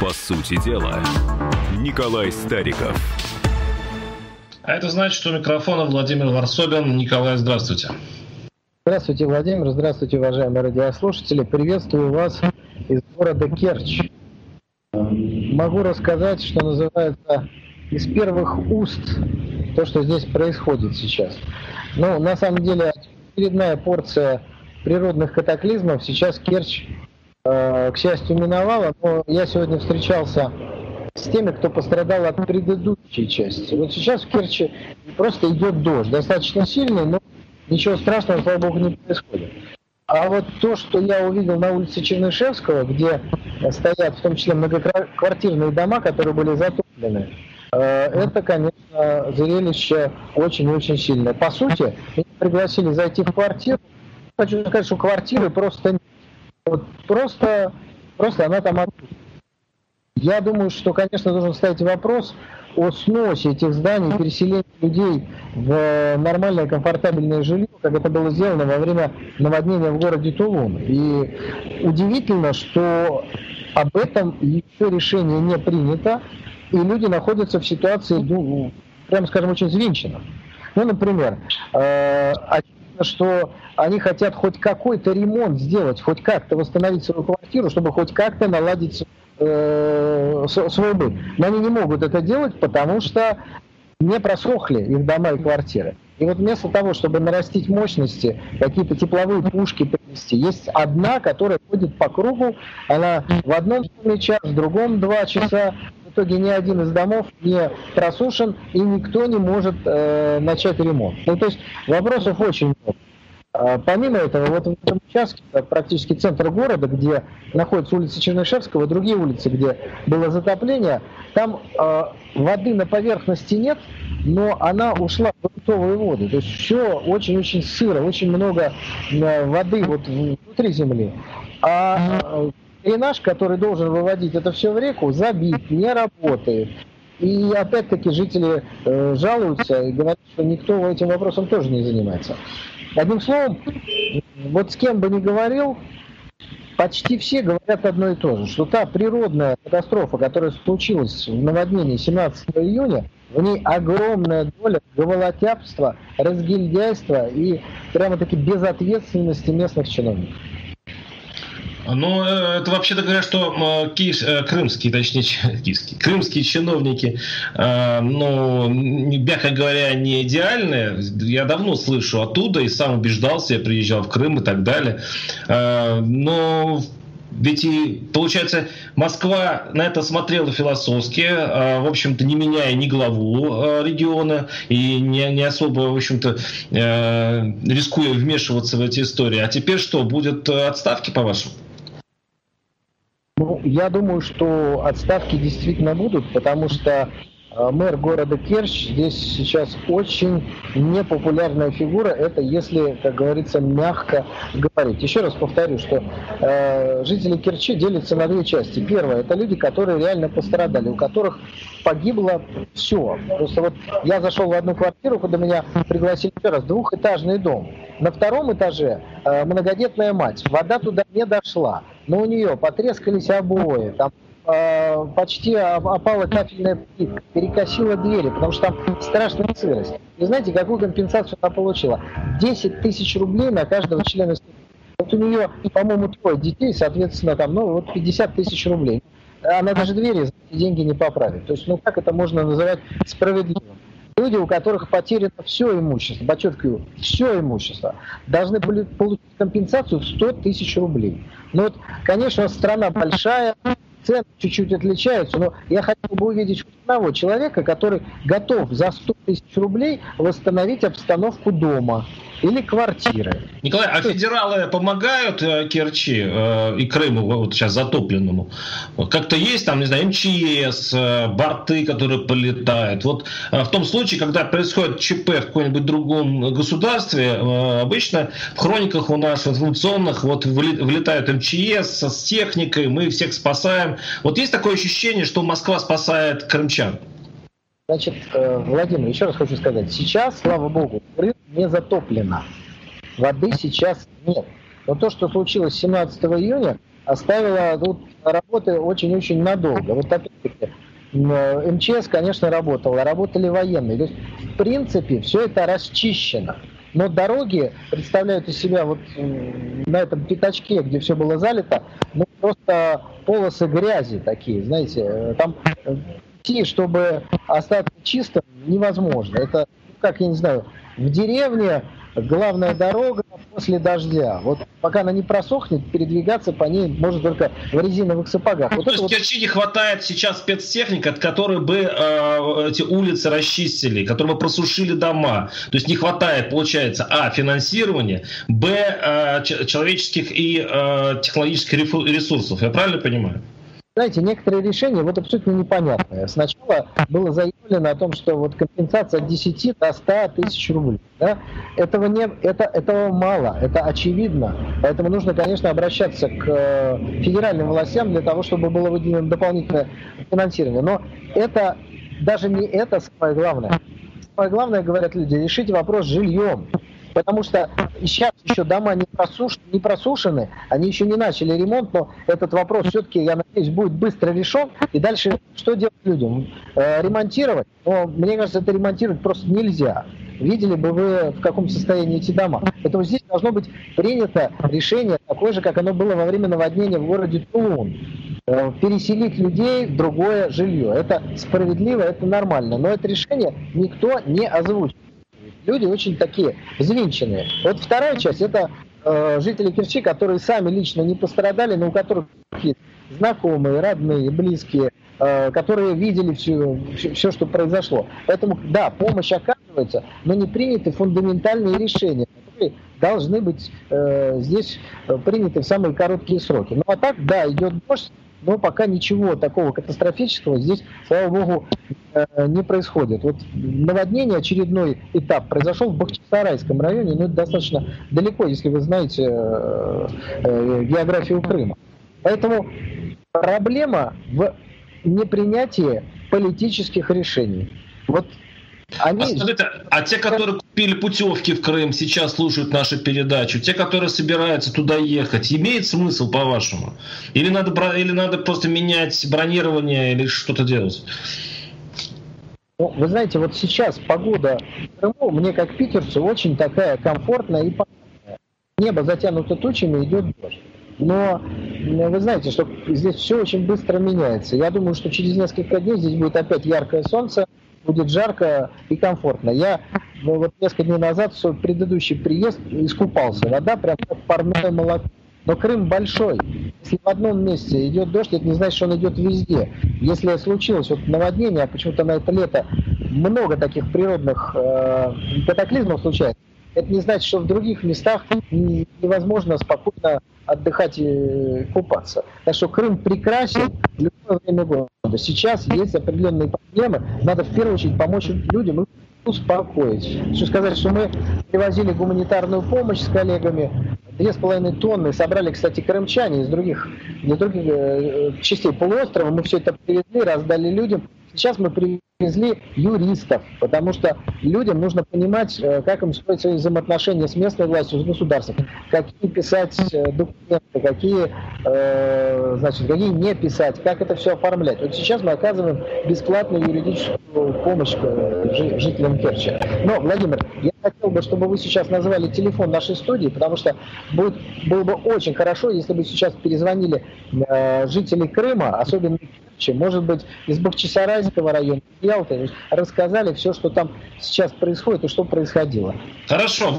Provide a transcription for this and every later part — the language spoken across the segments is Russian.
По сути дела, Николай Стариков. А это значит, что у микрофона Владимир Варсобин. Николай, здравствуйте. Здравствуйте, Владимир. Здравствуйте, уважаемые радиослушатели. Приветствую вас из города Керчь. Могу рассказать, что называется, из первых уст то, что здесь происходит сейчас. Ну, на самом деле, очередная порция природных катаклизмов сейчас Керчь, к счастью, миновала. Но я сегодня встречался с теми, кто пострадал от предыдущей части. Вот сейчас в Керчи просто идет дождь, достаточно сильный, но ничего страшного, слава богу, не происходит. А вот то, что я увидел на улице Чернышевского, где стоят в том числе многоквартирные дома, которые были затоплены, это, конечно, зрелище очень-очень сильное. По сути, меня пригласили зайти в квартиру. Хочу сказать, что квартиры просто нет. Вот просто она там отсутствует. Я думаю, что, конечно, должен стоять вопрос о сносе этих зданий, переселении людей в нормальное, комфортабельное жилье, как это было сделано во время наводнения в городе Тулун. И удивительно, что об этом еще решение не принято, и люди находятся в ситуации, ну, прямо скажем, очень взвинченной. Ну, например, очевидно, что они хотят хоть какой-то ремонт сделать, хоть как-то восстановить свою квартиру, чтобы хоть как-то наладить свой быт. Но они не могут это делать, потому что не просохли их дома и квартиры. И вот вместо того, чтобы нарастить мощности, какие-то тепловые пушки принести, есть одна, которая ходит по кругу, она в одном час, в другом 2 часа. В итоге ни один из домов не просушен, и никто не может начать ремонт. Ну, то есть вопросов очень много. Помимо этого, вот в этом участке, практически центр города, где находится улица Чернышевского, другие улицы, где было затопление, там воды на поверхности нет, но она ушла в грунтовые воды. То есть все очень-очень сыро, очень много воды вот внутри земли. А дренаж, который должен выводить это все в реку, забит, не работает. И опять-таки жители жалуются и говорят, что никто этим вопросом тоже не занимается. Одним словом, вот с кем бы ни говорил, почти все говорят одно и то же, что та природная катастрофа, которая случилась в наводнении 17 июня, в ней огромная доля головотяпства, разгильдяйства и прямо-таки безответственности местных чиновников. Ну, это вообще-то говорят, что крымские чиновники, ну, мягко говоря, не идеальные. Я давно слышу оттуда и сам убеждался, я приезжал в Крым и так далее. Но ведь и, получается, Москва на это смотрела философски, в общем-то, не меняя ни главу региона и не особо, в общем-то, рискуя вмешиваться в эти истории. А теперь что, будут отставки, по-вашему? Ну, я думаю, что отставки действительно будут, потому что мэр города Керчь здесь сейчас очень непопулярная фигура. Это если, как говорится, мягко говорить. Еще раз повторю, что жители Керчи делятся на 2 части. Первое – это люди, которые реально пострадали, у которых погибло все. Просто вот я зашел в одну квартиру, куда меня пригласили еще раз, 2-этажный дом. На 2-м этаже многодетная мать. Вода туда не дошла, но у нее потрескались обои, там почти опала кафельная плитка, перекосила двери, потому что там страшная сырость. И знаете, какую компенсацию она получила? 10 тысяч рублей на каждого члена семьи. Вот у нее, по-моему, 3 детей, соответственно, там, ну, вот 50 тысяч рублей. Она даже двери за эти деньги не поправит. То есть, ну, как это можно называть справедливым? Люди, у которых потеряно все имущество, подчеркиваю, все имущество, должны были получить компенсацию в 100 тысяч рублей. Ну вот, конечно, страна большая, цены чуть-чуть отличаются, но я хотел бы увидеть одного человека, который готов за 100 тысяч рублей восстановить обстановку дома или квартиры. Николай, а федералы помогают Керчи и Крыму, вот сейчас затопленному? Как-то есть там, не знаю, МЧС, борты, которые полетают. Вот в том случае, когда происходит ЧП в каком-нибудь другом государстве, обычно в хрониках у нас, в информационных, вот вылетают МЧС с техникой, мы всех спасаем. Вот есть такое ощущение, что Москва спасает крымчан? Значит, Владимир, еще раз хочу сказать, сейчас, слава богу, Крым не затоплено. Воды сейчас нет. Но то, что случилось 17 июня, оставила тут работы очень-очень надолго. Вот опять-таки, МЧС, конечно, работали военные. То есть, в принципе, все это расчищено. Но дороги представляют из себя вот на этом пятачке, где все было залито, ну, просто полосы грязи такие, знаете. Там идти, чтобы остаться чистым, невозможно. Это, как, я не знаю, в деревне главная дорога после дождя. Вот пока она не просохнет, передвигаться по ней можно только в резиновых сапогах. Вот то есть в Керчи не хватает сейчас спецтехники, от которой бы эти улицы расчистили, которые бы просушили дома. То есть не хватает, получается, финансирования, человеческих и технологических ресурсов. Я правильно понимаю? Знаете, некоторые решения вот абсолютно непонятные. Сначала было заявлено о том, что вот компенсация от 10 до 100 тысяч рублей. Да? Этого мало, это очевидно. Поэтому нужно, конечно, обращаться к федеральным властям для того, чтобы было выделено дополнительное финансирование. Но это даже не это самое главное. Самое главное, говорят люди, решите вопрос с жильем. Потому что сейчас еще дома не просушены, они еще не начали ремонт, но этот вопрос все-таки, я надеюсь, будет быстро решен. И дальше что делать людям? Ремонтировать? Но мне кажется, это ремонтировать просто нельзя. Видели бы вы, в каком состоянии эти дома. Поэтому здесь должно быть принято решение такое же, как оно было во время наводнения в городе Тулун. Переселить людей в другое жилье. Это справедливо, это нормально. Но это решение никто не озвучил. Люди очень такие взвинченные. Вот вторая часть – это жители Керчи, которые сами лично не пострадали, но у которых есть знакомые, родные, близкие, которые видели все, что произошло. Поэтому, да, помощь оказывается, но не приняты фундаментальные решения, которые должны быть здесь приняты в самые короткие сроки. Ну а так, да, идет дождь, но пока ничего такого катастрофического здесь, слава богу, не происходит. Вот наводнение, очередной этап, произошел в Бахчисарайском районе, но это достаточно далеко, если вы знаете географию Крыма. Поэтому проблема в непринятии политических решений. Вот они... Скажите, а те, которые купили путевки в Крым, сейчас слушают нашу передачу, те, которые собираются туда ехать, имеет смысл, по-вашему? Или надо просто менять бронирование или что-то делать? Ну, вы знаете, вот сейчас погода в Крыму, мне как питерцу, очень такая комфортная и понятная. Небо затянуто тучами, идет дождь. Но вы знаете, что здесь все очень быстро меняется. Я думаю, что через несколько дней здесь будет опять яркое солнце, будет жарко и комфортно. Я вот несколько дней назад в свой предыдущий приезд искупался. Вода прям как парное молоко. Но Крым большой. Если в одном месте идет дождь, это не значит, что он идет везде. Если случилось вот наводнение, а почему-то на это лето много таких природных катаклизмов случается, это не значит, что в других местах невозможно спокойно отдыхать и купаться. Так что Крым прекрасен в любое время года. Сейчас есть определенные проблемы. Надо в первую очередь помочь людям успокоить. Хочу сказать, что мы привозили гуманитарную помощь с коллегами. 2,5 тонны собрали, кстати, крымчане из других частей полуострова. Мы все это привезли, раздали людям. Сейчас мы привезли юристов, потому что людям нужно понимать, как им строить свои взаимоотношения с местной властью, с государством, какие писать документы, какие не писать, как это все оформлять. Вот сейчас мы оказываем бесплатную юридическую помощь жителям Керчи. Но, Владимир, я хотел бы, чтобы вы сейчас назвали телефон нашей студии, потому что было бы очень хорошо, если бы сейчас перезвонили жители Крыма, особенно может быть, из Бахчисарайского района, Ялты, рассказали все, что там сейчас происходит и что происходило. Хорошо.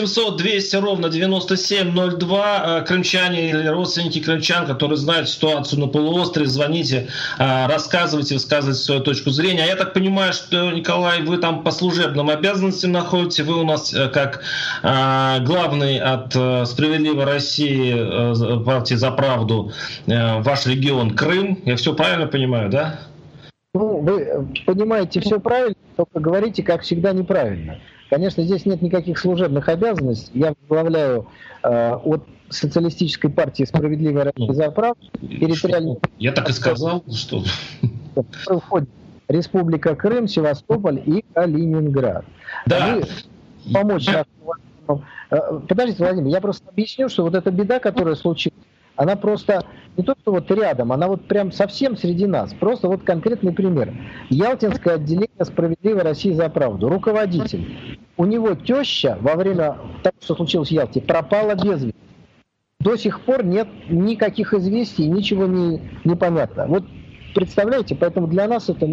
8-800-200-97-02. Крымчане или родственники крымчан, которые знают ситуацию на полуострове, звоните, рассказывайте, высказывайте свою точку зрения. А я так понимаю, что, Николай, вы там по служебным обязанностям находитесь, вы у нас как главный от «Справедливой России» партии «За правду» ваш регион Крым. Я все правильно понимаю, да? Ну, вы понимаете все правильно, только говорите, как всегда, неправильно. Конечно, здесь нет никаких служебных обязанностей. Я возглавляю от Социалистической партии «Справедливая Россия за правду» территориальную... Я так и сказал, что... Входит Республика Крым, Севастополь и Калининград. Да. Помочь нашим... Подождите, Владимир, я просто объясню, что вот эта беда, которая случилась, она просто не то, что вот рядом, она вот прям совсем среди нас. Просто вот конкретный пример. Ялтинское отделение «Справедливой России за правду». Руководитель. У него теща во время того, что случилось в Ялте, пропала без вести. До сих пор нет никаких известий, ничего не понятно. Вот представляете, поэтому для нас это,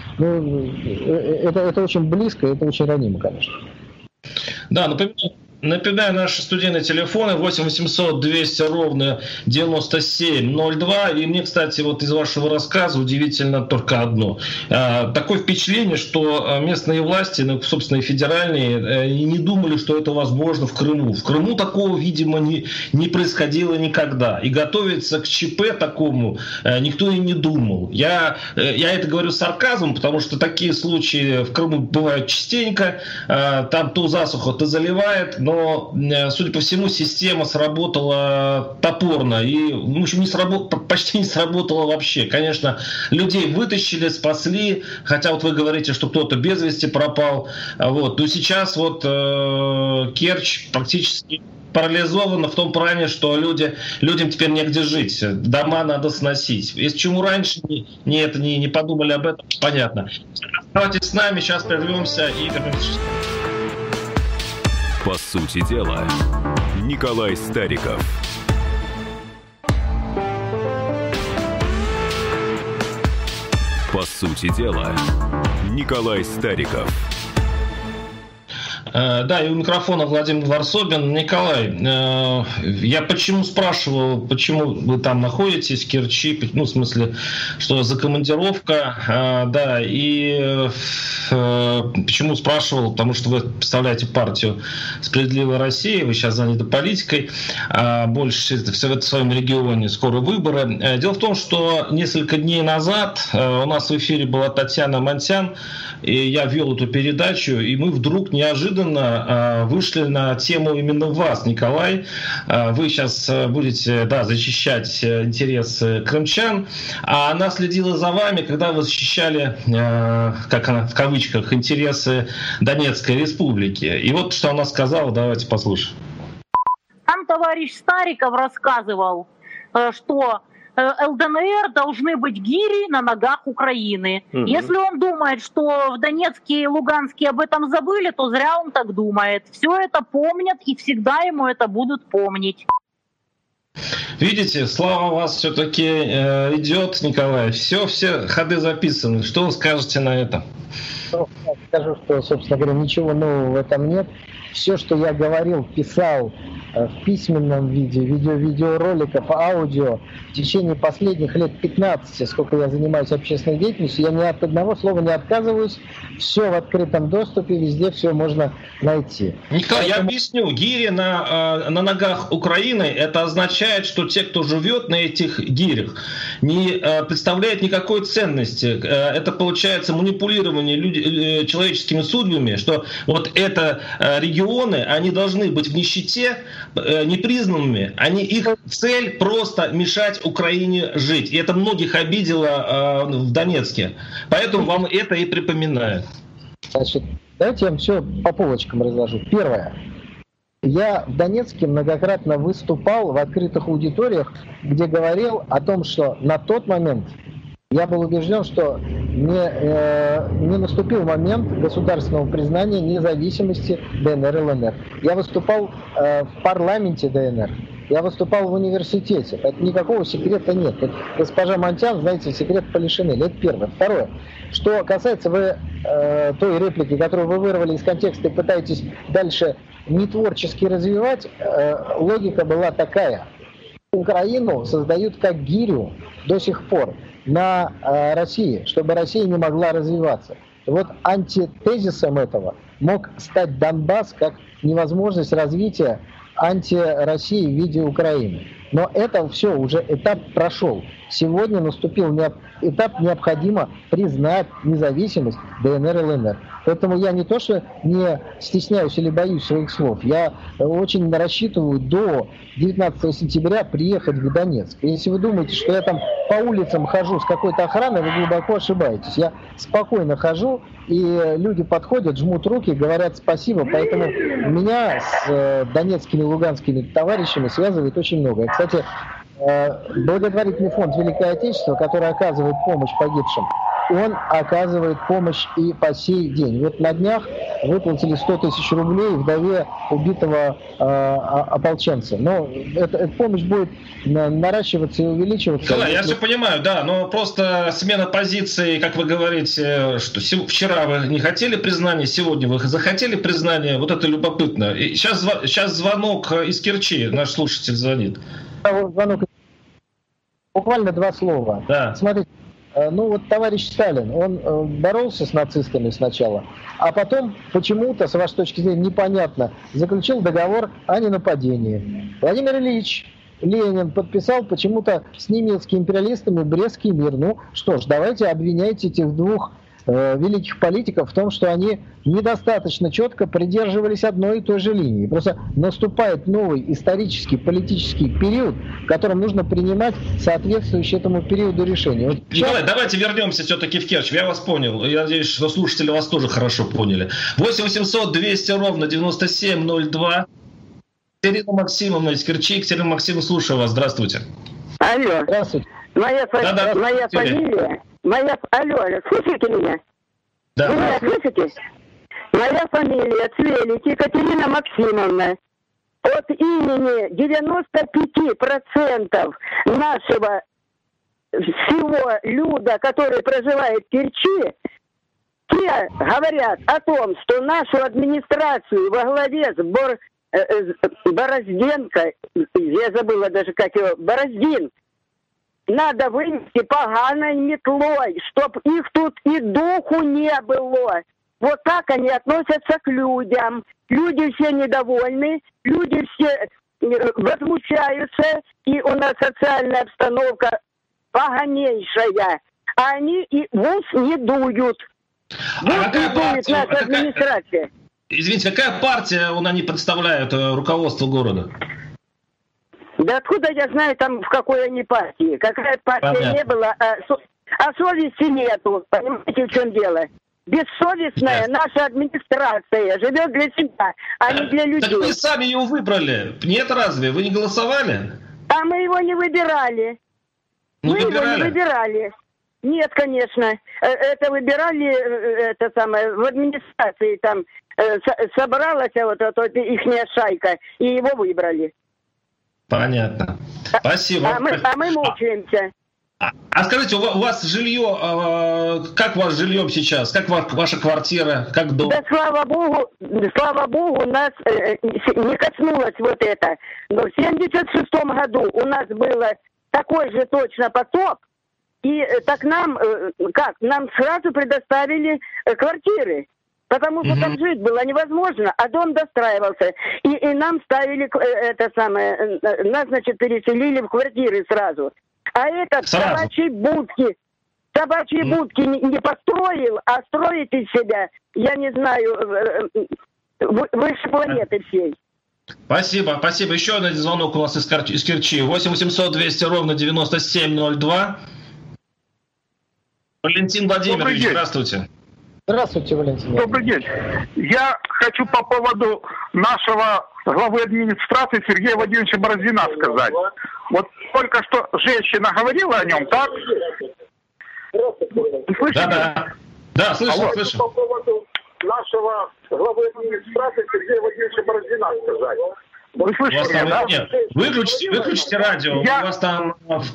это очень близко, это очень ранимо, конечно. Да, напоминаю, наши студийные телефоны 8 800 200 ровно 9702. И мне, кстати, вот из вашего рассказа удивительно только одно. Такое впечатление, что местные власти, собственно, и федеральные, не думали, что это возможно в Крыму. В Крыму такого, видимо, не происходило никогда. И готовиться к ЧП такому никто и не думал. Я это говорю с сарказмом, потому что такие случаи в Крыму бывают частенько. Там то засуха, то заливает. Но, судя по всему, система сработала топорно и, в общем, почти не сработала вообще. Конечно, людей вытащили, спасли, хотя вот вы говорите, что кто-то без вести пропал. Вот. Но сейчас вот Керчь практически парализована в том плане, что людям теперь негде жить. Дома надо сносить. Если чему раньше не подумали об этом, понятно. Оставайтесь с нами, сейчас прервемся и вернемся. По сути дела, Николай Стариков. По сути дела, Николай Стариков. Да, и у микрофона Владимир Варсобин. Николай, я почему спрашивал, почему вы там находитесь, в Керчи, в смысле, что за командировка, да, и почему спрашивал, потому что вы представляете партию «Справедливая Россия», вы сейчас заняты политикой, больше в своем регионе, скоро выборы. Дело в том, что несколько дней назад у нас в эфире была Татьяна Монтян, и я вел эту передачу, и мы вдруг неожиданно вышли на тему именно вас, Николай. Вы сейчас будете, защищать интересы крымчан, а она следила за вами, когда вы защищали, как она в кавычках, интересы Донецкой республики. И вот что она сказала, давайте послушаем. Там товарищ Стариков рассказывал, что ЛДНР должны быть гири на ногах Украины. Угу. Если он думает, что в Донецке и Луганске об этом забыли, то зря он так думает. Все это помнят и всегда ему это будут помнить. Видите, слава вас все-таки идет, Николай. Все ходы записаны. Что вы скажете на это? Скажу, что, собственно говоря, ничего нового в этом нет. Все, что я говорил, писал в письменном виде, видеороликов, аудио, в течение последних лет 15, сколько я занимаюсь общественной деятельностью, я ни от одного слова не отказываюсь, все в открытом доступе, везде все можно найти. Николай, я объясню. Гири на ногах Украины, это означает, что те, кто живет на этих гирях, не представляет никакой ценности. Это получается манипулирование человеческими судьбами, что вот это регионы, они должны быть в нищете, непризнанными, их цель просто мешать Украине жить. И это многих обидело в Донецке. Поэтому вам это и припоминает. Значит, давайте я вам все по полочкам разложу. Первое. Я в Донецке многократно выступал в открытых аудиториях, где говорил о том, что на тот момент я был убежден, что не наступил момент государственного признания независимости ДНР и ЛНР. Я выступал в парламенте ДНР, я выступал в университете. Это никакого секрета нет. Это госпожа Монтян, знаете, секрет полишинеля. Это первое. Второе. Что касается той реплики, которую вы вырвали из контекста и пытаетесь дальше нетворчески развивать, логика была такая. Украину создают как гирю до сих пор на России, чтобы Россия не могла развиваться. И вот антитезисом этого мог стать Донбасс как невозможность развития анти-России в виде Украины. Но это все, уже этап прошел. Сегодня наступил этап, необходимо признать независимость ДНР и ЛНР. Поэтому я не то что не стесняюсь или боюсь своих слов, я очень рассчитываю до 19 сентября приехать в Донецк. И если вы думаете, что я там по улицам хожу с какой-то охраной, вы глубоко ошибаетесь. Я спокойно хожу, и люди подходят, жмут руки, говорят спасибо. Поэтому меня с донецкими и луганскими товарищами связывает очень много. Кстати, благотворительный фонд «Великое Отечество», который оказывает помощь погибшим, он оказывает помощь и по сей день. Вот на днях выплатили 100 тысяч рублей вдове убитого ополченца. Но эта помощь будет наращиваться и увеличиваться. Да, я все понимаю, да, но просто смена позиции, как вы говорите, что вчера вы не хотели признания, сегодня вы захотели признания, вот это любопытно. И сейчас звонок из Керчи, наш слушатель звонит. Звонок. Буквально 2 слова. Да. Смотрите. Ну вот товарищ Сталин, он боролся с нацистами сначала, а потом почему-то, с вашей точки зрения, непонятно, заключил договор о ненападении. Владимир Ильич Ленин подписал почему-то с немецкими империалистами Брестский мир. Ну что ж, давайте обвиняйте этих 2 великих политиков в том, что они недостаточно четко придерживались одной и той же линии. Просто наступает новый исторический, политический период, в котором нужно принимать соответствующие этому периоду решения. Вот Николай, давайте вернемся все-таки в Керчь. Я вас понял. Я надеюсь, что слушатели вас тоже хорошо поняли. 8 800 200 ровно 9702. Екатерина Максимовна из Керчи. Екатерина Максимовна, слушаю вас. Здравствуйте. Алло. Здравствуйте. Моя фамилия... Алло, слышите меня? Да. Вы меня слышите? Моя фамилия Цвелик Екатерина Максимовна. От имени 95% нашего всего люда, который проживает в Керчи, те говорят о том, что нашу администрацию во главе с Борозденко, я забыла даже как его, Бороздин, надо вынести поганой метлой, чтоб их тут и духу не было. Вот так они относятся к людям. Люди все недовольны, люди все возмущаются, и у нас социальная обстановка поганейшая. А они и в ус не дуют. Вот не дует наша администрация. Извините, какая партия они представляют руководство города? Да откуда я знаю, там в какой они партии? Какая партия Понятно. Не была, а совести нету. Понимаете, в чем дело? Бессовестная наша администрация живет для себя, а не для людей. Так вы сами его выбрали. Нет, разве? Вы не голосовали? А мы его не выбирали. Не мы выбирали? его не выбирали. Нет, конечно. Это выбирали в администрации. Там собралась вот ихняя шайка, и его выбрали. Понятно. Спасибо. А мы мучаемся. А скажите, у вас жилье, как у вас с жильем сейчас? Как ваша квартира? Как дом? Да слава богу, нас не коснулось вот это. Но в 76-м году у нас было такой же точно потоп, и так нам сразу предоставили квартиры. Потому что там жить было невозможно, а дом достраивался. И нам ставили нас, значит, переселили в квартиры сразу. А этот собачьи будки не построил, а строит из себя, я не знаю, выше планеты всей. Спасибо. Еще один звонок у нас из Керчи. 8 800 200 ровно 9702. Валентин Владимирович, здравствуйте. Здравствуйте, Валентин. Добрый день. Я хочу по поводу нашего главы администрации Сергея Владимировича Бороздина сказать. Вот только что женщина говорила о нем, так? Слышите? Да, слышу. По поводу нашего главы администрации Сергея Владимировича Бороздина сказать. Вы слышите меня, да? Нет, выключите радио. У вас там...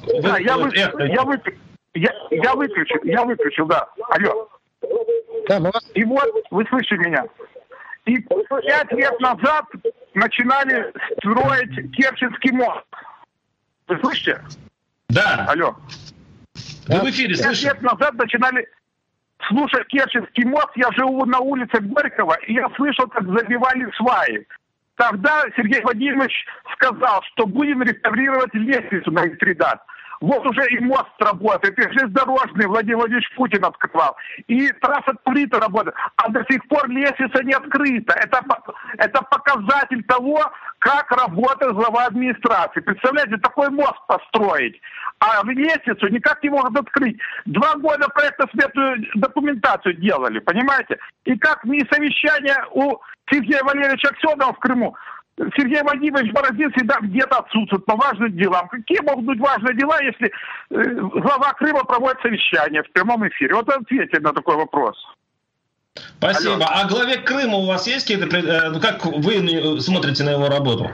Я выключил, да. Алло. Да, И вот, вы слышите меня? И 5 лет назад начинали строить Керченский мост. Вы слышите? Да. Алло. Вы в эфире, 5 слышите? лет назад начинали слушать Керченский мост. Я живу на улице Горького, и я слышал, как забивали сваи. Тогда Сергей Владимирович сказал, что будем реставрировать лестницу на Митридат. Вот уже и мост работает, и железнодорожный Владимир Владимирович Путин открывал, и трасса Турита работает, а до сих пор лестница не открыта. Это показатель того, как работает глава администрации. Представляете, такой мост построить, а лестницу никак не могут открыть. 2 года проектно-сметную документацию делали, понимаете? И как ни совещание у Сергея Валерьевича Аксенова в Крыму, Сергей Владимирович Бородин всегда где-то отсутствует по важным делам. Какие могут быть важные дела, если глава Крыма проводит совещание в прямом эфире? Вот ответьте на такой вопрос. Спасибо. Алло. А главе Крыма у вас есть какие-то... Как вы смотрите на его работу?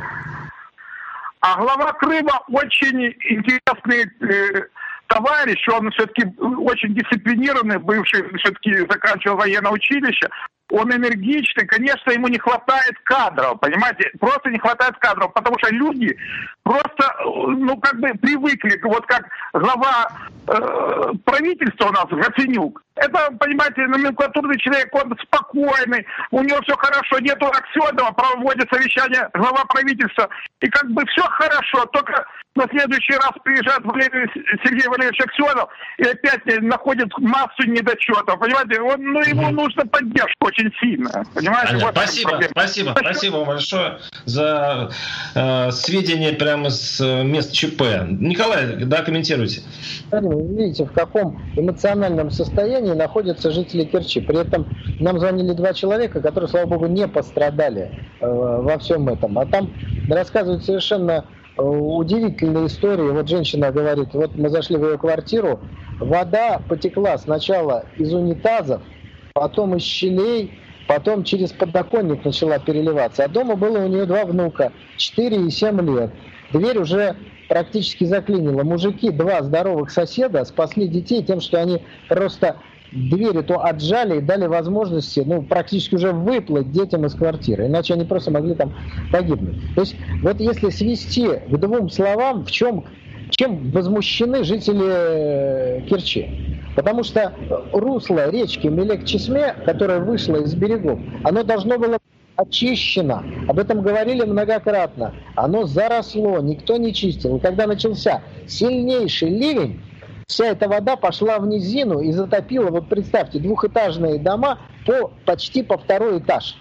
А глава Крыма очень интересный товарищ. Он все-таки очень дисциплинированный, бывший все-таки заканчивал военное училище. Он энергичный, конечно, ему не хватает кадров, понимаете, просто не хватает кадров, потому что люди просто, привыкли, вот как глава правительства у нас, Гаценюк. Это, понимаете, номенклатурный человек, он спокойный, у него все хорошо, нету Аксенова, проводит совещание глава правительства, и все хорошо, только на следующий раз приезжает Сергей Валерьевич Аксенов и опять находит массу недочетов, понимаете, ему нужна поддержка очень сильно, понимаете? Вот спасибо большое за сведения прямо с мест ЧП. Николай, да, комментируйте. Вы видите, в каком эмоциональном состоянии находятся жители Керчи. При этом нам звонили 2 человека, которые, слава богу, не пострадали во всем этом. А там рассказывают совершенно удивительные истории. Вот женщина говорит, вот мы зашли в ее квартиру, вода потекла сначала из унитазов, потом из щелей, потом через подоконник начала переливаться. А дома было у нее 2 внука, 4 и 7 лет. Дверь уже практически заклинило. Мужики, 2 здоровых соседа, спасли детей тем, что они просто дверь эту отжали и дали возможности, практически уже выплыть детям из квартиры. Иначе они просто могли там погибнуть. То есть, вот если свести к 2 словам, чем возмущены жители Керчи. Потому что русло речки Мелек-Чесме, которое вышло из берегов, оно должно было очищено. Об этом говорили многократно. Оно заросло, никто не чистил. И когда начался сильнейший ливень, вся эта вода пошла в низину и затопила, вот представьте, 2-этажные дома почти по 2-й этаж.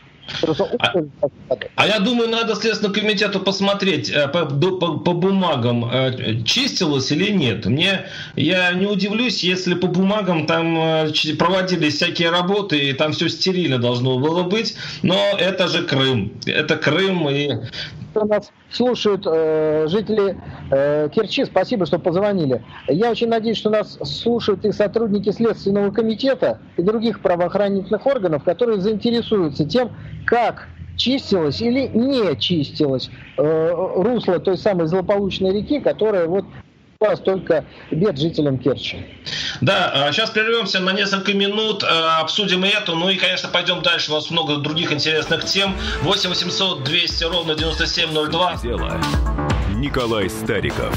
А я думаю, надо Следственному комитету посмотреть по бумагам, чистилось или нет. Я не удивлюсь, если по бумагам там проводились всякие работы, и там все стерильно должно было быть, но это же Крым. Это Крым и... Нас слушают жители Керчи, спасибо, что позвонили. Я очень надеюсь, что нас слушают и сотрудники Следственного комитета и других правоохранительных органов, которые заинтересуются тем, как чистилось или не чистилось русло той самой злополучной реки, которая столько бед жителям Керчи. Да, сейчас прервемся на несколько минут, обсудим и эту, и, конечно, пойдем дальше, у нас много других интересных тем. 8 800 200 ровно 9702. Дело. Николай Стариков.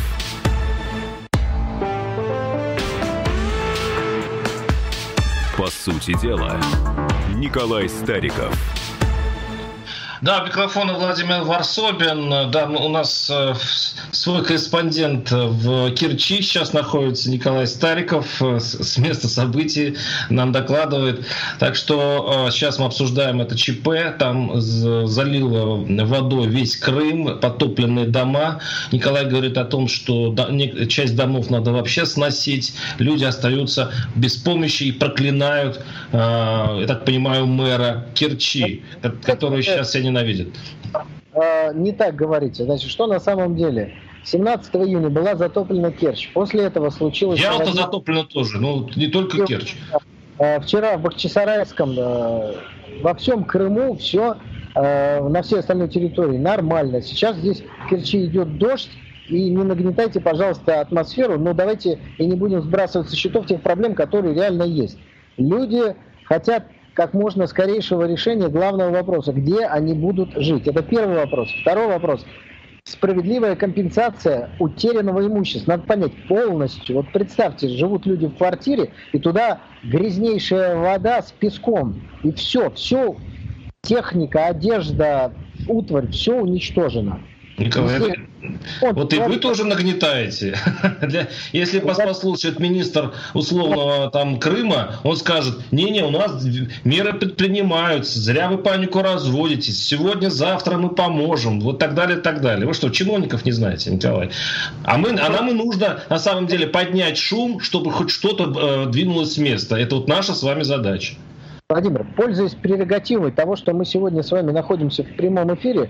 По сути дела, Николай Стариков. Да, у микрофона Владимир Варсобин. Да, у нас свой корреспондент в Керчи сейчас находится, Николай Стариков, с места событий нам докладывает. Так что сейчас мы обсуждаем это ЧП. Там залило водой весь Крым, потопленные дома. Николай говорит о том, что часть домов надо вообще сносить. Люди остаются без помощи и проклинают, я так понимаю, мэра Керчи, который сейчас себя ненавидит. Не так говорите. Значит, что на самом деле? 17 июня была затоплена Керчь. После этого случилось... Ялта затоплена тоже, не только Керчь. Вчера в Бахчисарайском, во всем Крыму все, на всей остальной территории нормально. Сейчас здесь в Керчи идет дождь, и не нагнетайте, пожалуйста, атмосферу, но давайте и не будем сбрасывать со счетов тех проблем, которые реально есть. Люди хотят как можно скорейшего решения главного вопроса, где они будут жить. Это первый вопрос. Второй вопрос. Справедливая компенсация утерянного имущества. Надо понять полностью. Вот представьте, живут люди в квартире, и туда грязнейшая вода с песком. И все, техника, одежда, утварь, все уничтожено. Николай, вот и вы тоже нагнетаете. Если послушает министр условного Крыма, он скажет: не, у нас меры предпринимаются, зря вы панику разводитесь, сегодня-завтра мы поможем, вот так далее, так далее. Вы что, чиновников не знаете, Николай? А нам и нужно на самом деле поднять шум, чтобы хоть что-то двинулось с места. Это наша с вами задача. Владимир, пользуясь прерогативой того, что мы сегодня с вами находимся в прямом эфире,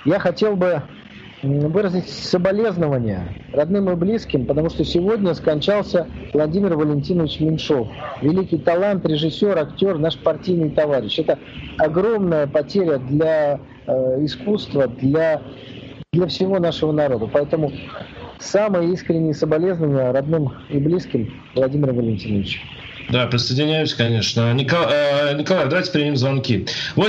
я хотел бы выразить соболезнования родным и близким, потому что сегодня скончался Владимир Валентинович Меньшов. Великий талант, режиссер, актер, наш партийный товарищ. Это огромная потеря для искусства, для всего нашего народа. Поэтому самые искренние соболезнования родным и близким Владимира Валентиновича. Да, присоединяюсь, конечно. Николай, давайте примем звонки.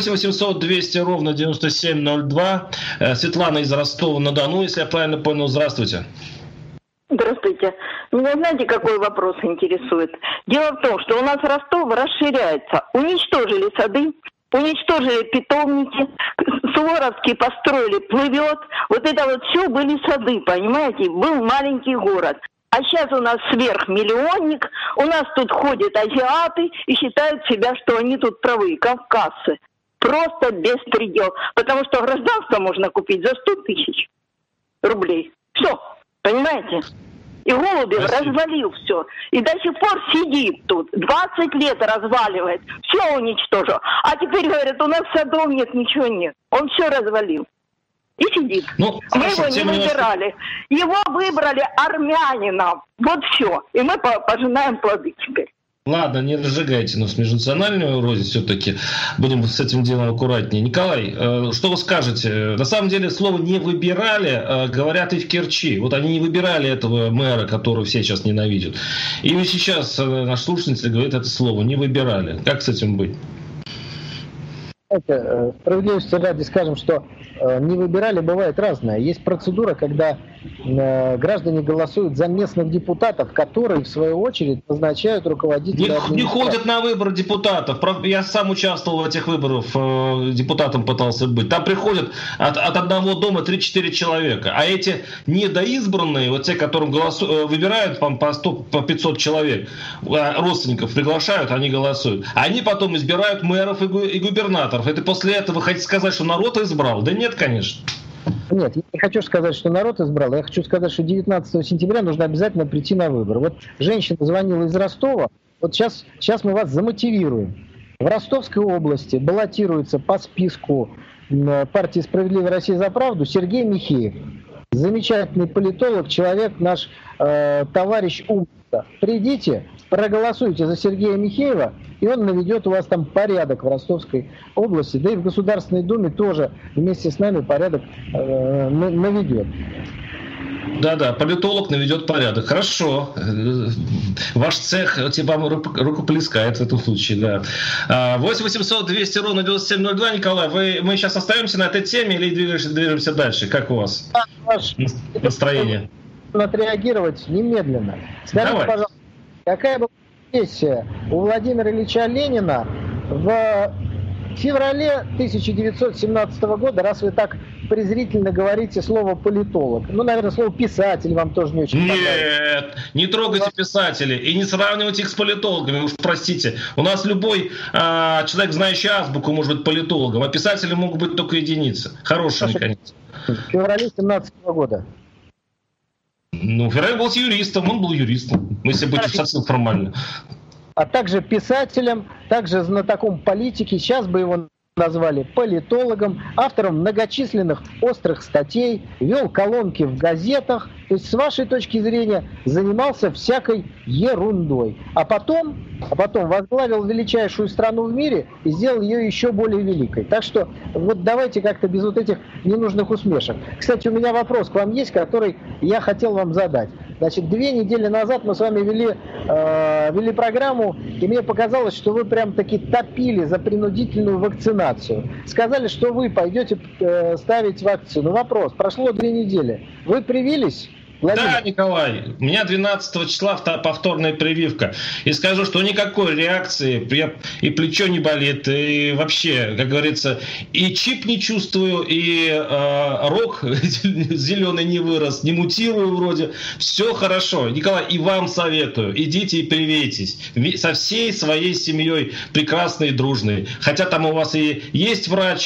8-800-200-97-02. Светлана из Ростова-на-Дону, если я правильно понял. Здравствуйте. Здравствуйте. Меня знаете, какой вопрос интересует? Дело в том, что у нас Ростов расширяется. Уничтожили сады, уничтожили питомники, Суворовский построили, плывет. Вот это вот все были сады, понимаете? Был маленький город. А сейчас у нас сверхмиллионник, у нас тут ходят азиаты и считают себя, что они тут правые, кавказцы. Просто беспредел. Потому что гражданство можно купить за 100 тысяч рублей. Все, понимаете? И Голубев развалил все. И до сих пор сидит тут. 20 лет разваливает. Все уничтожил. А теперь говорят, у нас садов нет, ничего нет. Он все развалил. И сидит. Мы его не выбирали. Его выбрали армянином. Вот все. И мы пожинаем плоды теперь. Ладно, не разжигайте нас межнациональную рознь все-таки. Будем с этим делом аккуратнее. Николай, что вы скажете? На самом деле слово «не выбирали» говорят и в Керчи. Вот они не выбирали этого мэра, которого все сейчас ненавидят. И сейчас наш слушатель говорит это слово «не выбирали». Как с этим быть? Справедливости ради скажем, что не выбирали, бывает разное. Есть процедура, когда граждане голосуют за местных депутатов, которые, в свою очередь, назначают руководителя администрации. Не ходят на выборы депутатов. Я сам участвовал в этих выборах, депутатом пытался быть. Там приходят от одного дома 3-4 человека. А эти недоизбранные, вот те, которым выбирают по 100, по 500 человек, родственников приглашают, они голосуют. Они потом избирают мэров и губернаторов. Это после этого вы хотите сказать, что народ избрал? Да нет, конечно. Нет, я не хочу сказать, что народ избрал. Я хочу сказать, что 19 сентября нужно обязательно прийти на выборы. Вот женщина звонила из Ростова. Вот сейчас мы вас замотивируем. В Ростовской области баллотируется по списку партии «Справедливая Россия за правду» Сергей Михеев. Замечательный политолог, человек, наш товарищ умница. Придите, проголосуйте за Сергея Михеева, и он наведет у вас там порядок в Ростовской области, да и в Государственной Думе тоже вместе с нами порядок наведет. Да, политолог наведет порядок. Хорошо. Ваш цех вам рукоплескает в этом случае, да. 8-800-200-97-02, Николай, мы сейчас остаемся на этой теме или движемся дальше? Как у вас настроение? Отреагировать немедленно. Скажите, пожалуйста, какая была сессия у Владимира Ильича Ленина в феврале 1917 года, раз вы так презрительно говорите слово «политолог». Ну, наверное, слово «писатель» вам тоже не очень понравится. Нет, не трогайте писателей и не сравнивайте их с политологами, уж простите. У нас любой человек, знающий азбуку, может быть политологом, а писатели могут быть только единицы. Хорошими, конечно. В феврале 1917 года. Ну, Феррер был юристом, он был юристом, если быть совсем формально. А также писателем, также знатоком политики, сейчас бы его назвали политологом, автором многочисленных острых статей, вел колонки в газетах, то есть с вашей точки зрения занимался всякой ерундой. А потом возглавил величайшую страну в мире и сделал ее еще более великой. Так что вот давайте как-то без вот этих ненужных усмешек. Кстати, у меня вопрос к вам есть, который я хотел вам задать. Значит, 2 недели назад мы с вами вели программу, и мне показалось, что вы прям таки топили за принудительную вакцинацию. Сказали, что вы пойдете ставить вакцину. Вопрос, прошло 2 недели. Вы привились? Владимир. Да, Николай, у меня 12 числа повторная прививка. И скажу, что никакой реакции, и плечо не болит, и вообще, как говорится, и чип не чувствую, и рог зеленый не вырос, не мутирую вроде. Все хорошо. Николай, и вам советую, идите и привейтесь. Со всей своей семьей прекрасной и дружной. Хотя там у вас и есть врач,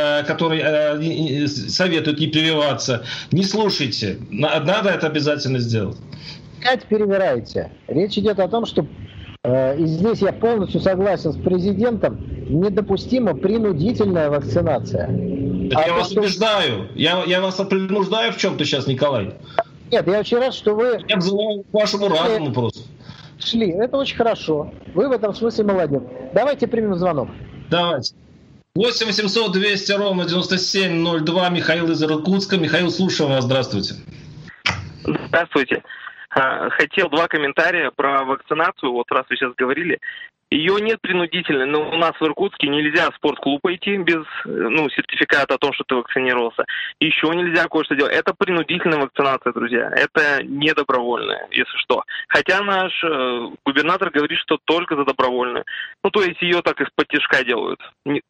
который советует не прививаться. Не слушайте. Надо это обязательно сделать. Опять перевираете. Речь идет о том, что и здесь я полностью согласен с президентом, недопустима принудительная вакцинация. Я вас убеждаю. Я вас принуждаю в чем-то сейчас, Николай. Нет, я очень рад, что вы... Я взываю к вашему разуму просто. Шли. Это очень хорошо. Вы в этом смысле молодец. Давайте примем звонок. Давайте. 8 800 200 ровно 9702. Михаил из Иркутска. Михаил, слушаем вас. Здравствуйте. Здравствуйте. Хотел два комментария про вакцинацию. Вот раз вы сейчас говорили. Ее нет принудительной, но у нас в Иркутске нельзя в спортклуб пойти без сертификата о том, что ты вакцинировался. Еще нельзя кое-что делать. Это принудительная вакцинация, друзья. Это не добровольная, если что. Хотя наш губернатор говорит, что только за добровольную. То есть ее так из-под тишка делают.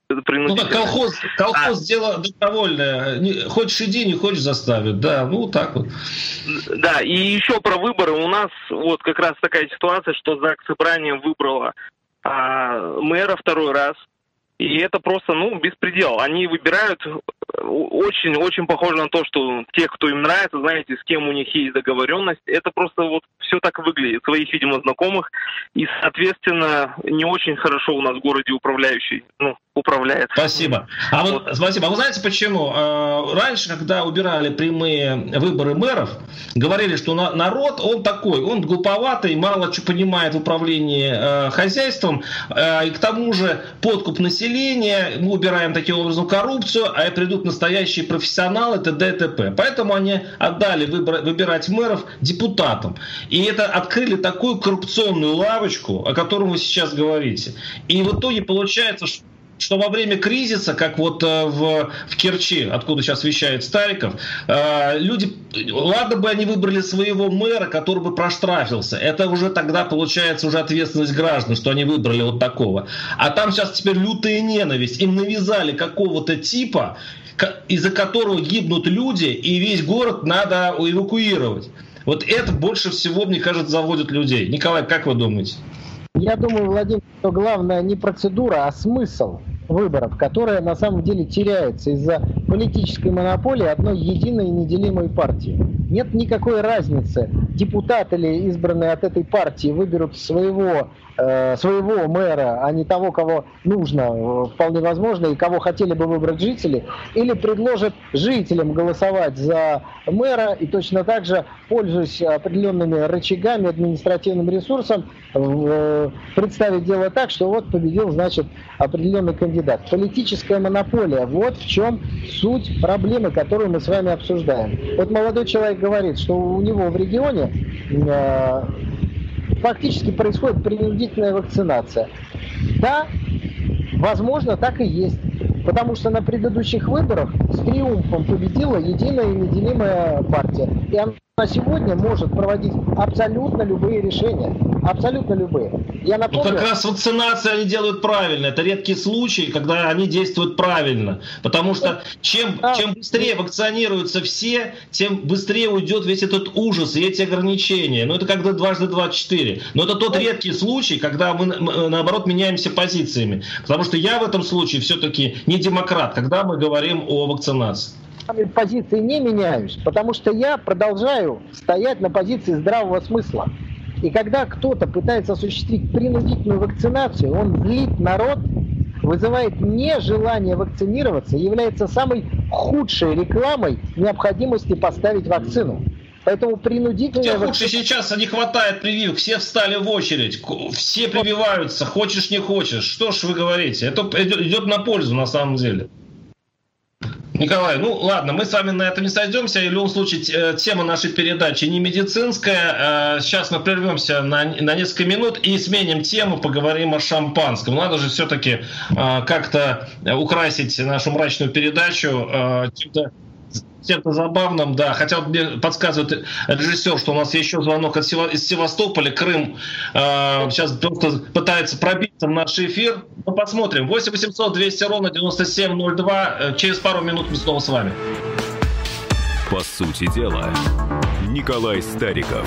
Колхоз дело добровольное. Хочешь иди, не хочешь заставят. Да, так вот. Да, и еще про выборы. У нас вот как раз такая ситуация, что ЗАГС Собранием выбрало мэра второй раз. И это просто, беспредел. Они выбирают очень похоже на то, что те, кто им нравится, знаете, с кем у них есть договоренность. Это просто вот все так выглядит. Своих, видимо, знакомых. И, соответственно, не очень хорошо у нас в городе управляющий, управляет. Спасибо. Спасибо. А вы знаете почему? Раньше, когда убирали прямые выборы мэров, говорили, что народ, он такой, он глуповатый, мало что понимает в управлении хозяйством, и к тому же подкуп населения, мы убираем таким образом коррупцию, а придут настоящие профессионалы, т.д. и т.п. Поэтому они отдали выбирать мэров депутатам. И это открыли такую коррупционную лавочку, о которой вы сейчас говорите. И в итоге получается, что во время кризиса, как вот в Керчи, откуда сейчас вещает Стариков, люди, ладно бы они выбрали своего мэра, который бы проштрафился, это уже тогда получается уже ответственность граждан, что они выбрали вот такого. А там сейчас теперь лютая ненависть, им навязали какого-то типа, из-за которого гибнут люди, и весь город надо эвакуировать. Вот это больше всего, мне кажется, заводит людей. Николай, как вы думаете? Я думаю, Владимир, что главное не процедура, а смысл выборов, которая на самом деле теряется из-за политической монополии одной единой и неделимой партии. Нет никакой разницы, депутат или избранные от этой партии выберут своего мэра, а не того, кого нужно, вполне возможно, и кого хотели бы выбрать жители, или предложат жителям голосовать за мэра и точно так же, пользуясь определенными рычагами, административным ресурсом, представить дело так, что вот победил, значит, определенный кандидат. Политическая монополия, вот в чем суть проблемы, которую мы с вами обсуждаем. Вот молодой человек говорит, что у него в регионе фактически происходит принудительная вакцинация. Да, возможно, так и есть. Потому что на предыдущих выборах с триумфом победила единая и неделимая партия. И она сегодня может проводить абсолютно любые решения. Абсолютно любые. Я напомню... как раз вакцинацию они делают правильно. Это редкий случай, когда они действуют правильно. Потому что чем быстрее вакцинируются все, тем быстрее уйдет весь этот ужас и эти ограничения. Это как 2x24. Но это тот редкий случай, когда мы, наоборот, меняемся позициями. Потому что я в этом случае все-таки не демократ, когда мы говорим о вакцинации. Позиции не меняюсь, потому что я продолжаю стоять на позиции здравого смысла. И когда кто-то пытается осуществить принудительную вакцинацию, он злит народ, вызывает нежелание вакцинироваться, является самой худшей рекламой необходимости поставить вакцину. Поэтому принудительная вакцинация... Худше сейчас не хватает прививок, все встали в очередь, все прививаются, хочешь не хочешь. Что ж вы говорите? Это идет на пользу на самом деле. Николай, ладно, мы с вами на этом не сойдемся. В любом случае, тема нашей передачи не медицинская. Сейчас мы прервемся на несколько минут и сменим тему, поговорим о шампанском. Надо же все-таки как-то украсить нашу мрачную передачу чем-то забавным, да. Хотя мне подсказывает режиссер, что у нас еще звонок из Севастополя. Крым сейчас просто пытается пробиться в наш эфир. Посмотрим. 8 800 200 ровно 9702. Через пару минут мы снова с вами. По сути дела, Николай Стариков.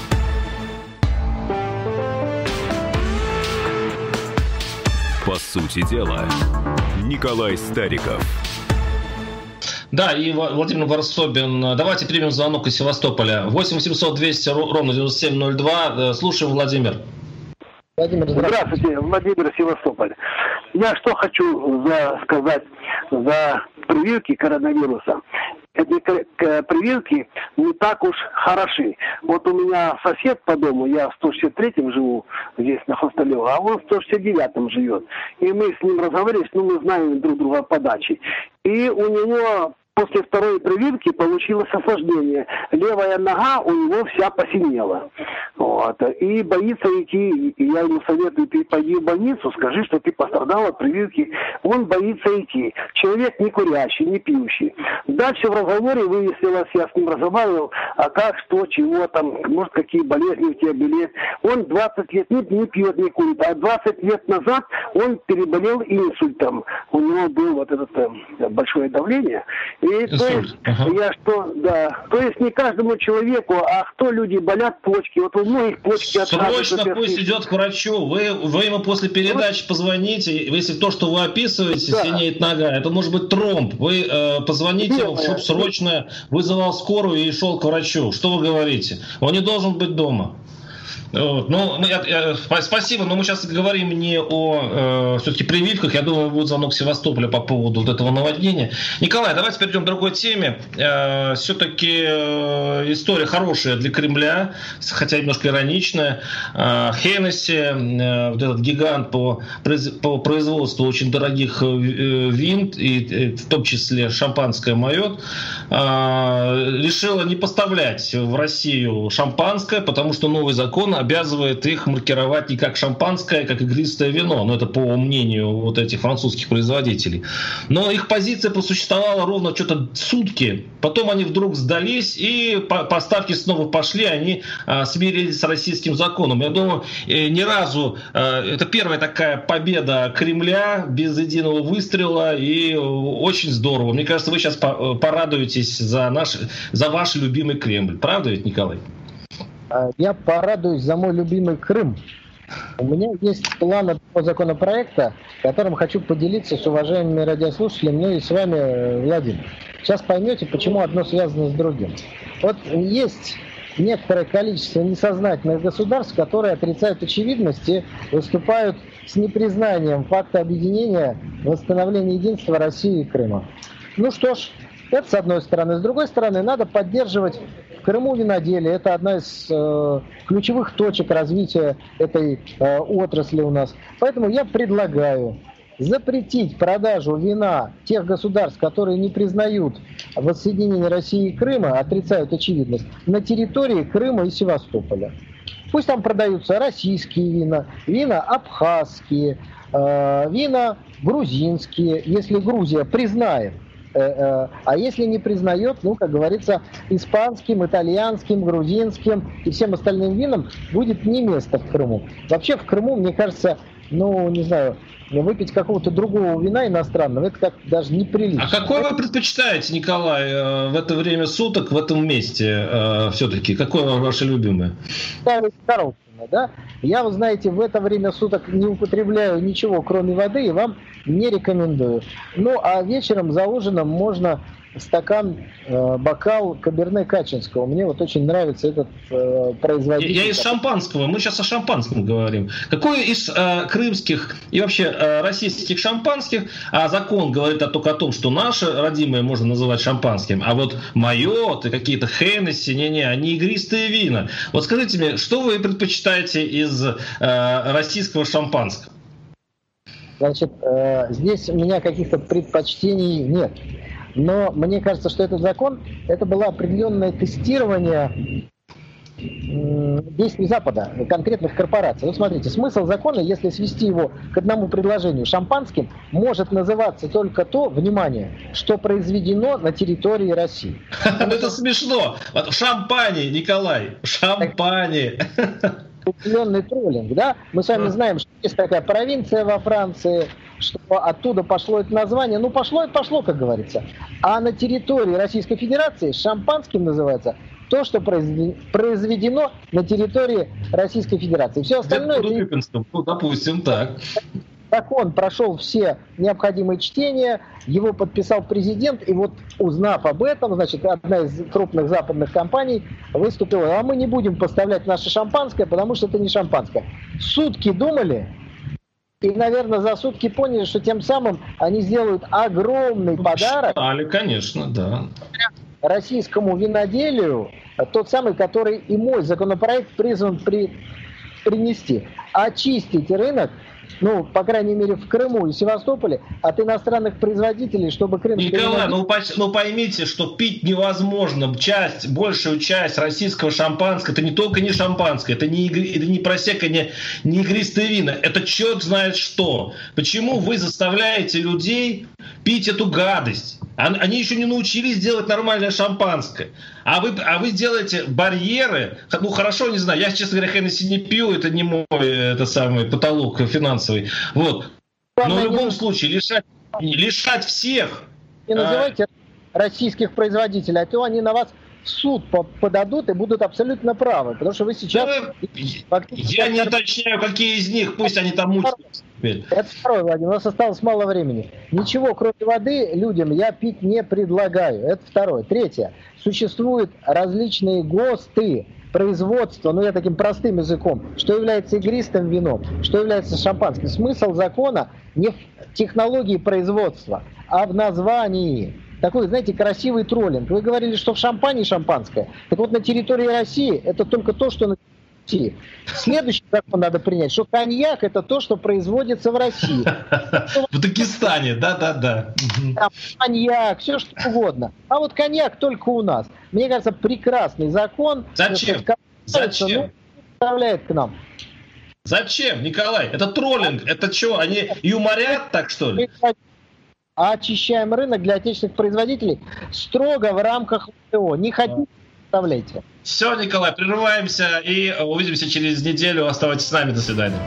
По сути дела, Николай Стариков. Да, и Владимир Варсобин. Давайте примем звонок из Севастополя. 8 800 200 ровно 9702. Слушаем, Владимир. Владимир, здравствуйте, Владимир, Севастополь. Я что хочу сказать за прививки коронавируса, эти прививки не так уж хороши. Вот у меня сосед по дому, я в 163-м живу, здесь на Хрусталево, а он в 169-м живет. И мы с ним разговаривали, мы знаем друг друга по даче. И у него после второй прививки получилось осложнение. Левая нога у него вся посинела. Вот. И боится идти. И я ему советую, ты пойди в больницу, скажи, что ты пострадал от прививки. Он боится идти. Человек не курящий, не пьющий. Дальше в разговоре выяснилось, я с ним разговаривал, а как, что, чего там, может, какие болезни у тебя были. Он 20 лет не пьет, не курит. А 20 лет назад он переболел инсультом. У него было вот это большое давление. И то есть, то есть не каждому человеку, а кто люди болят почки, вот у многих почки отказываются. Срочно пусть идет к врачу, вы ему после передачи позвоните, если то, что вы описываете, синеет нога, это может быть тромб, вы позвоните ему, чтобы срочно вызывал скорую и шел к врачу. Что вы говорите? Он не должен быть дома. Вот. Ну, спасибо, но мы сейчас говорим не о все-таки прививках. Я думаю, будет звонок Севастополя по поводу вот этого наводнения. Николай, давайте перейдем к другой теме. Все-таки история хорошая для Кремля, хотя немножко ироничная. Хеннесси, вот этот гигант по производству очень дорогих вин, и в том числе шампанское Майот, решила не поставлять в Россию шампанское, потому что новый закон обязывает их маркировать не как шампанское, как игристое вино. Но это по мнению вот этих французских производителей. Но их позиция просуществовала ровно что-то сутки. Потом они вдруг сдались, и поставки снова пошли. Они смирились с российским законом. Я думаю, ни разу... Это первая такая победа Кремля без единого выстрела. И очень здорово. Мне кажется, вы сейчас порадуетесь за ваш любимый Кремль. Правда ведь, Николай? Я порадуюсь за мой любимый Крым. У меня есть план этого законопроекта, которым хочу поделиться с уважаемыми радиослушателями, ну и с вами, Владимир. Сейчас поймете, почему одно связано с другим. Вот есть некоторое количество несознательных государств, которые отрицают очевидность и выступают с непризнанием факта объединения, восстановления единства России и Крыма. Ну что ж, это с одной стороны. С другой стороны, надо поддерживать в Крыму виноделие. Это одна из ключевых точек развития этой отрасли у нас. Поэтому я предлагаю запретить продажу вина тех государств, которые не признают воссоединение России и Крыма, отрицают очевидность, на территории Крыма и Севастополя. Пусть там продаются российские вина, вина абхазские, вина грузинские, если Грузия признает. А если не признает, ну, как говорится, испанским, итальянским, грузинским и всем остальным винам будет не место в Крыму. Вообще в Крыму, мне кажется, ну, не знаю, выпить какого-то другого вина иностранного, это как даже неприлично. А какое вы предпочитаете, Николай, в это время суток, в этом месте все-таки? Какое ваше любимое? Старое, да? Я, вы знаете, в это время суток не употребляю ничего, кроме воды, и вам не рекомендую. Ну, а вечером за ужином можно стакан, бокал Каберне Качинского. Мне вот очень нравится этот производитель. Я из шампанского. Мы сейчас о шампанском говорим. Какой из крымских и вообще российских шампанских, а закон говорит только о том, что наше родимое можно называть шампанским, а вот Майот и какие-то Хеннесси, они игристые вина. Вот скажите мне, что вы предпочитаете из российского шампанского? Значит, здесь у меня каких-то предпочтений нет. Но мне кажется, что этот закон, это было определенное тестирование действий Запада, конкретных корпораций. Вот смотрите, смысл закона, если свести его к одному предложению, шампанским может называться только то, внимание, что произведено на территории России. Это смешно. Шампани, Николай, шампани. Определенный троллинг, да? Мы с вами знаем, что есть такая провинция во Франции, что оттуда пошло это название. Ну, пошло и пошло, как говорится. А на территории Российской Федерации шампанским называется то, что произведено на территории Российской Федерации. Все остальное... Ну, допустим, так. Закон прошел все необходимые чтения, его подписал президент, и вот узнав об этом, значит, одна из крупных западных компаний выступила: а мы не будем поставлять наше шампанское, потому что это не шампанское. Сутки думали, И, наверное, за сутки поняли, что тем самым они сделают огромный подарок. Конечно, да. Российскому виноделию, тот самый, который и мой законопроект призван принести. Очистить рынок, ну, по крайней мере, в Крыму и Севастополе, от иностранных производителей, чтобы крымские... Николай, ну поймите, что пить невозможно. Большую часть российского шампанского, это не только не шампанское, это не просека, не игристые вина, это черт знает что. Почему вы заставляете людей пить эту гадость? Они еще не научились делать нормальное шампанское. А вы делаете барьеры. Ну хорошо, не знаю, я, честно говоря, Хеннесси не пью, это не мой самый потолок финансовый. Вот. Но в любом случае лишать всех. Не называйте российских производителей, а то они на вас в суд подадут и будут абсолютно правы. Потому что вы сейчас... Я не уточняю, какие из них, пусть они там мучаются. Это второе, Владимир, у нас осталось мало времени. Ничего, кроме воды, людям я пить не предлагаю. Это второе. Третье. Существуют различные ГОСТы, производства, ну я таким простым языком, что является игристым вином, что является шампанским. Смысл закона не в технологии производства, а в названии. Такой, знаете, красивый троллинг. Вы говорили, что в шампане шампанское. Так вот, на территории России это только то, что на России. Следующий закон надо принять, что коньяк это то, что производится в России. В Дагестане, да. Коньяк, все что угодно. А вот коньяк только у нас. Мне кажется, прекрасный закон. Зачем? Представляет к нам. Зачем, Николай? Это троллинг. Это что, они юморят так, что ли? А очищаем рынок для отечественных производителей строго в рамках ВТО. Не хотите, представляете. Все, Николай, прерываемся и увидимся через неделю. Оставайтесь с нами. До свидания.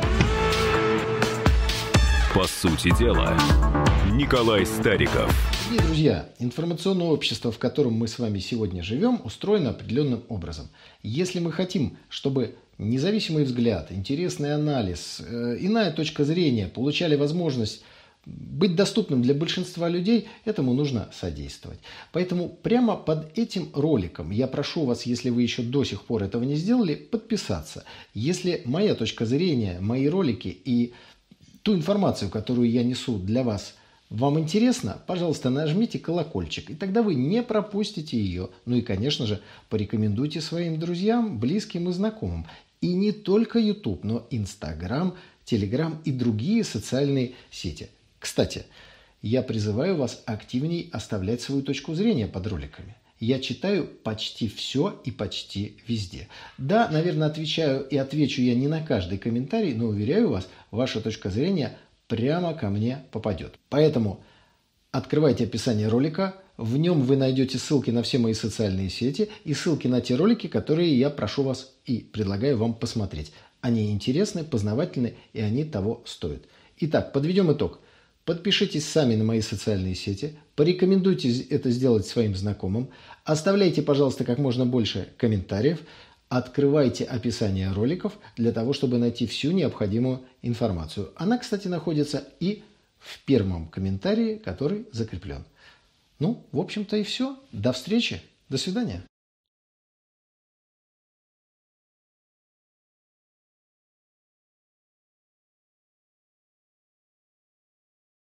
По сути дела, Николай Стариков. И, друзья, информационное общество, в котором мы с вами сегодня живем, устроено определенным образом. Если мы хотим, чтобы независимый взгляд, интересный анализ, иная точка зрения получали возможность быть доступным для большинства людей, этому нужно содействовать. Поэтому прямо под этим роликом я прошу вас, если вы еще до сих пор этого не сделали, подписаться. Если моя точка зрения, мои ролики и ту информацию, которую я несу для вас, вам интересно, пожалуйста, нажмите колокольчик, и тогда вы не пропустите ее. Ну и, конечно же, порекомендуйте своим друзьям, близким и знакомым. И не только YouTube, но Instagram, Telegram и другие социальные сети. Кстати, я призываю вас активней оставлять свою точку зрения под роликами. Я читаю почти все и почти везде. Да, наверное, отвечаю и отвечу я не на каждый комментарий, но уверяю вас, ваша точка зрения прямо ко мне попадет. Поэтому открывайте описание ролика, в нем вы найдете ссылки на все мои социальные сети и ссылки на те ролики, которые я прошу вас и предлагаю вам посмотреть. Они интересны, познавательны и они того стоят. Итак, подведем итог. Подпишитесь сами на мои социальные сети, порекомендуйте это сделать своим знакомым, оставляйте, пожалуйста, как можно больше комментариев, открывайте описание роликов для того, чтобы найти всю необходимую информацию. Она, кстати, находится и в первом комментарии, который закреплен. Ну, в общем-то и все. До встречи. До свидания.